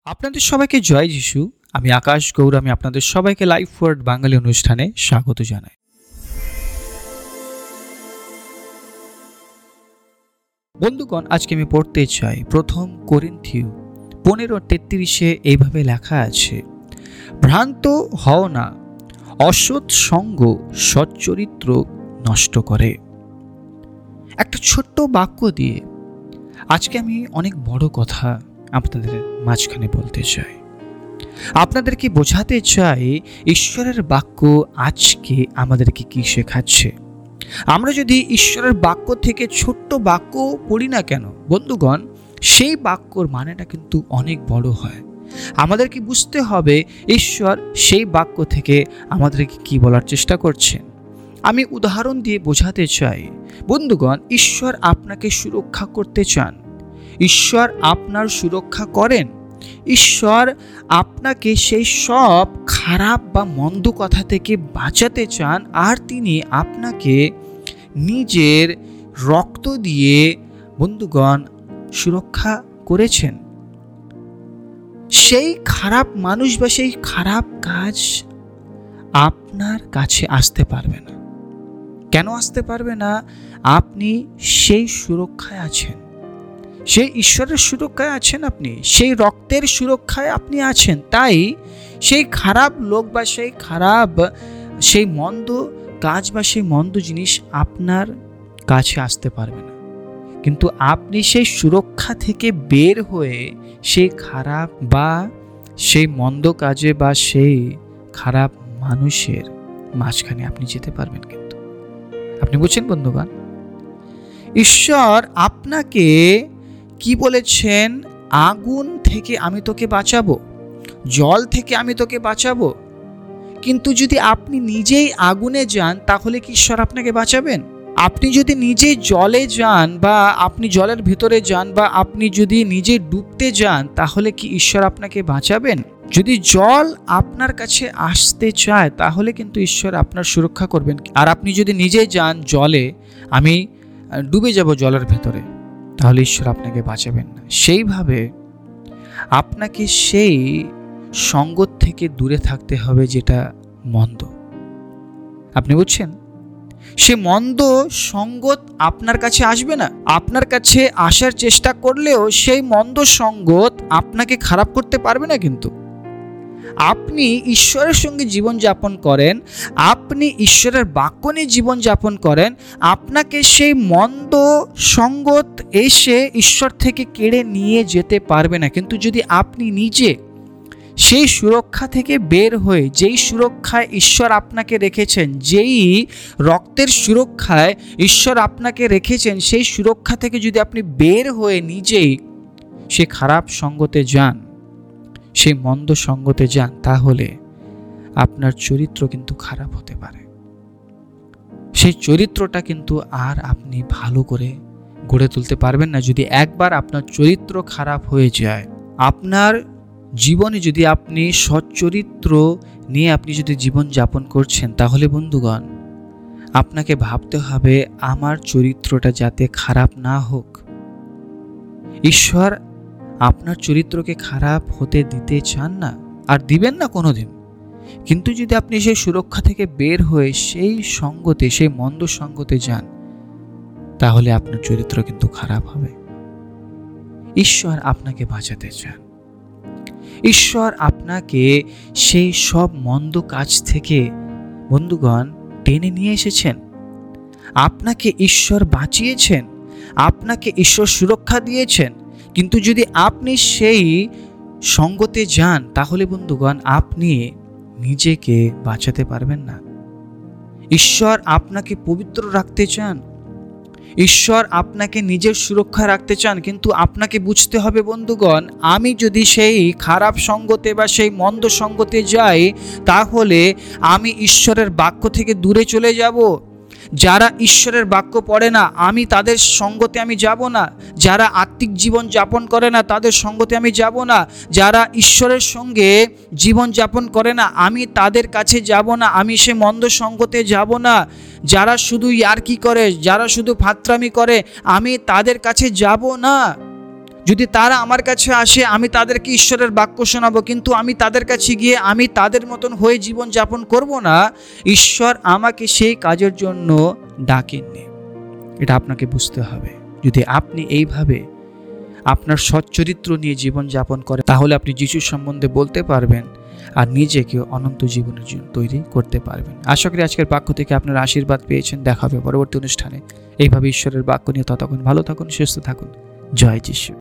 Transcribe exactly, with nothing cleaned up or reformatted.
আপনাদের সবাইকে জয় যিশু। আমি আকাশ গৌর। আমি আপনাদের সবাইকে লাইফ ওয়ার্ড বাঙালি অনুষ্ঠানে স্বাগত জানাই। বন্ধুগণ, আজকে আমি পড়তে চাই প্রথম করিন্থীয় পনেরো তেত্রিশে এইভাবে লেখা আছে, ভ্রান্ত হও না, অসৎ সঙ্গ সচ্চরিত্র নষ্ট করে। একটা ছোট্ট বাক্য দিয়ে আজকে আমি অনেক বড় কথা আপনাদের মাঝখানে বলতে চাই, আপনাদেরকে বোঝাতে চাই ঈশ্বরের বাক্য আজকে আমাদেরকে কি শেখাচ্ছে। আমরা যদি ঈশ্বরের বাক্য থেকে ছোট্ট বাক্য পড়ি না কেন বন্ধুগণ, সেই বাক্যর মানেটা কিন্তু অনেক বড় হয়। আমাদেরকে বুঝতে হবে ঈশ্বর সেই বাক্য থেকে আমাদেরকে কি বলার চেষ্টা করছেন। আমি উদাহরণ দিয়ে বোঝাতে চাই বন্ধুগণ, ঈশ্বর আপনাকে সুরক্ষা করতে চান, ঈশ্বর আপনার সুরক্ষা করেন, ঈশ্বর আপনাকে সেই সব খারাপ বা মন্দ কথা থেকে বাঁচাতে চান, আর তিনি আপনাকে নিজের রক্ত দিয়ে বন্ধুগণ সুরক্ষা করেছেন। সেই খারাপ মানুষ বা সেই খারাপ কাজ আপনার কাছে আসতে পারবে না। কেন আসতে পারবে না? আপনি সেই সুরক্ষায় আছেন, সেই ঈশ্বরের সুরক্ষায় আছেন, আপনি সেই রক্তের সুরক্ষায় আপনি আছেন। তাই সেই খারাপ লোক বা সেই খারাপ সেই মন্দ কাজ বা সেই মন্দ জিনিস আপনার কাছে আসতে পারবে না। কিন্তু আপনি সেই সুরক্ষা থেকে বের হয়ে সেই খারাপ বা সেই মন্দ কাজে বা সেই খারাপ মানুষের মাঝখানে আপনি যেতে পারবেন। কিন্তু আপনি বুঝছেন বন্ধুগণ, ঈশ্বর আপনাকে কি বলেছেন? আগুন থেকে আমি তোকে বাঁচাবো, জল থেকে আমি তোকে বাঁচাবো। কিন্তু যদি আপনি নিজেই আগুনে যান তাহলে কি ঈশ্বর আপনাকে বাঁচাবেন? আপনি যদি নিজেই জলে যান বা আপনি জলের ভিতরে যান বা আপনি যদি নিজে ডুবতে যান তাহলে কি ঈশ্বর আপনাকে বাঁচাবেন? যদি জল আপনার কাছে আসতে চায় তাহলে কিন্তু ঈশ্বর আপনার সুরক্ষা করবেন। আর আপনি যদি নিজেই যান জলে, আমি ডুবে যাব জলের ভেতরে, তাহলে ঈশ্বর আপনাকে বাঁচাবেন না। সেইভাবে আপনাকে সেই সঙ্গত থেকে দূরে থাকতে হবে যেটা মন্দ। আপনি বুঝছেন? সে মন্দ সঙ্গত আপনার কাছে আসবে না। আপনার কাছে আসার চেষ্টা করলেও সেই মন্দ সঙ্গত আপনাকে খারাপ করতে পারবে না। কিন্তু আপনি ঈশ্বরের সঙ্গে জীবন যাপন করেন, আপনি ঈশ্বরের বাক্য নিয়ে জীবন যাপন করেন, আপনাকে সেই মন্দ সঙ্গত এসে ঈশ্বর থেকে কেড়ে নিয়ে যেতে পারবে না। কিন্তু যদি আপনি নিজে সেই সুরক্ষা থেকে বের হয়ে, যেই সুরক্ষায় ঈশ্বর আপনাকে রেখেছেন, যেই রক্তের সুরক্ষায় ঈশ্বর আপনাকে রেখেছেন, সেই সুরক্ষা থেকে যদি আপনি বের হয়ে নিজেই সে খারাপ সঙ্গতে যান, সেই মন্দ সঙ্গতে যান, তাহলে আপনার চরিত্র কিন্তু খারাপ হতে পারে। সেই চরিত্রটা কিন্তু আর আপনি ভালো করে গড়ে তুলতে পারবেন না। যদি একবার আপনার চরিত্র খারাপ হয়ে যায়, আপনার জীবনে যদি আপনি সচ্চরিত্র নিয়ে আপনি যদি জীবন যাপন করছেন, তাহলে বন্ধুগণ আপনাকে ভাবতে হবে আমার চরিত্রটা যাতে খারাপ না হোক। ঈশ্বর আপনার চরিত্রকে খারাপ হতে দিতে চান না, আর দিবেন না কোনোদিন। কিন্তু যদি আপনি সেই সুরক্ষা থেকে বের হয়ে সেই সঙ্গতে, সেই মন্দ সঙ্গতে যান, তাহলে আপনার চরিত্র কিন্তু খারাপ হবে। ঈশ্বর আপনাকে বাঁচাতে চান, ঈশ্বর আপনাকে সেই সব মন্দ কাজ থেকে বন্ধুগণ টেনে নিয়ে এসেছেন। আপনাকে ঈশ্বর বাঁচিয়েছেন, আপনাকে ঈশ্বর সুরক্ষা দিয়েছেন। কিন্তু যদি আপনি সেই সঙ্গতে যান, তাহলে বন্ধুগণ আপনি নিজেকে বাঁচাতে পারবেন না। ঈশ্বর আপনাকে পবিত্র রাখতে চান, ঈশ্বর আপনাকে নিজের সুরক্ষা রাখতে চান। কিন্তু আপনাকে বুঝতে হবে বন্ধুগণ, আমি যদি সেই খারাপ সঙ্গতে বা সেই মন্দ সঙ্গতে যাই, তাহলে আমি ঈশ্বরের বাক্য থেকে দূরে চলে যাব। যারা ঈশ্বরের বাক্য পড়ে না, আমি তাদের সঙ্গতে আমি যাব না। যারা আত্মিক জীবন যাপন করে না, তাদের সঙ্গতে আমি যাব না। যারা ঈশ্বরের সঙ্গে জীবন যাপন করে না, আমি তাদের কাছে যাব না। আমি সে মন্দ সঙ্গতে যাব না। যারা শুধু ইয়ার্কি করে, যারা শুধু ফাত্রামি করে, আমি তাদের কাছে যাব না। যদি তারা আমার কাছে আসে, আমি তাদেরকে ঈশ্বরের বাক্য শোনাবো, কিন্তু আমি তাদের কাছে গিয়ে আমি তাদের মতন হয়ে জীবন যাপন করব না, ঈশ্বর আমাকে সেই কাজের জন্য ডাকেননি। এটা আপনাকে বুঝতে হবে। যদি আপনি এইভাবে আপনার সচ্চরিত্র নিয়ে জীবন যাপন করেন, তাহলে আপনি যিশুর সম্বন্ধে বলতে পারবেন আর নিজেকে অনন্ত জীবনের জন্য তৈরি করতে পারবেন। আশা করি আজকের বাক্য থেকে আপনার আশীর্বাদ পেয়েছেন। দেখা হবে পরবর্তী অনুষ্ঠানে এইভাবে ঈশ্বরের বাক্য নিয়ে। ততক্ষণ ভালো থাকুন, সুস্থ থাকুন। জয় যিশু।